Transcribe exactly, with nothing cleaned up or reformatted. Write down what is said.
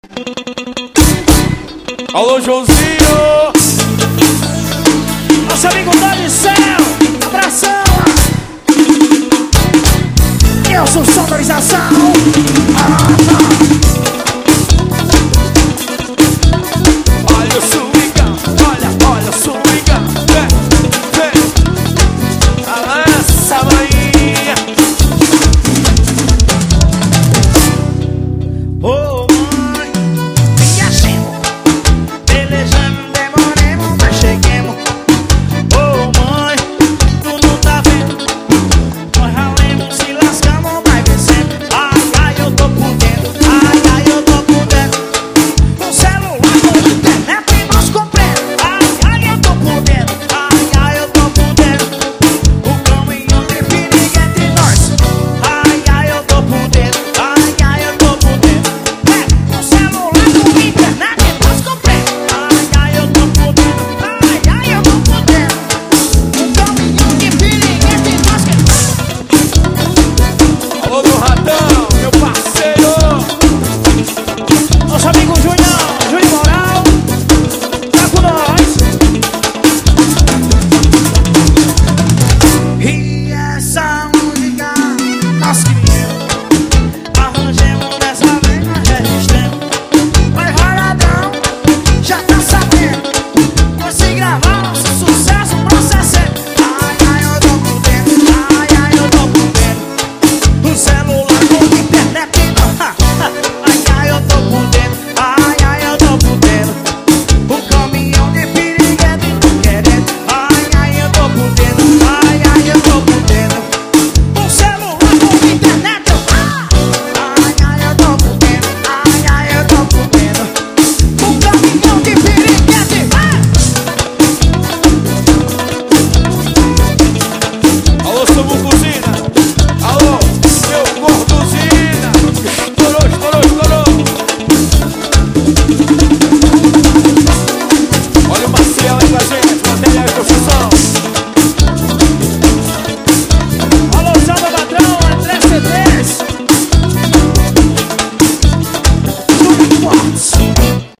Alô, Joãozinho! Nosso amigo Dani Céu, abração! Eu sou sonorização! Ah, olha o swingão, olha, olha o swingão. Vem, vem, balança, maninha. ô mãe, viajemos, pelejamos, demoremos, mas cheguemos. Ô mãe, tu não tá vendo? Nós ralemos, se lascamos, vai vencendo. Ai, ai, eu tô por dentro, ai, ai, eu tô por dentro. Um celular com internet nós compramos. Ai, ai, eu tô por dentro, ai, ai, eu tô por dentro. O caminhão de perigo entre nós. Ai, ai, eu tô por dentro, ai, ai, eu tô por dentro. É, um celular com internet nós compramos. Ai, ai, eu tô por dentro, ai, ai, eu tô por dentro. Um caminhão de perigo entre nós. Alô, do Ratão, meu parceiro. Nosso amigo Júnior, Júnior Moral, tá com nós. E essa música nós criamos, arranjemos dessa vez, nós registramos. Mas Varadão já tá sabendo, nós se gravar nosso sucesso processando. Ai, ai, eu tô por dentro, ai, ai, eu tô por dentro. Um celular com internet, ai, ai, eu tô por dentro, ai, ai, eu tô por dentro. O caminhão de piriguete tô querendo, ai, ai, eu tô por dentro, ai, ai, eu tô por dentro. Um celular com internet, ai, ai, eu tô por dentro, ai, ai, eu tô por dentro. Um caminhão de piriguete, Alô, Samuco